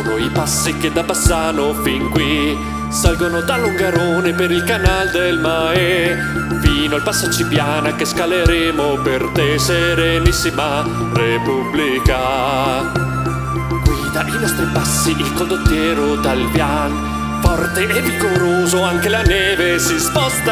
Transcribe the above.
Sono i passi che da Bassano fin qui salgono da Longarone per il canal del Mae, fino al passo Cibiana che scaleremo per te, Serenissima Repubblica. Guida i nostri passi il condottiero Dalvian, forte e vigoroso, anche la neve si sposta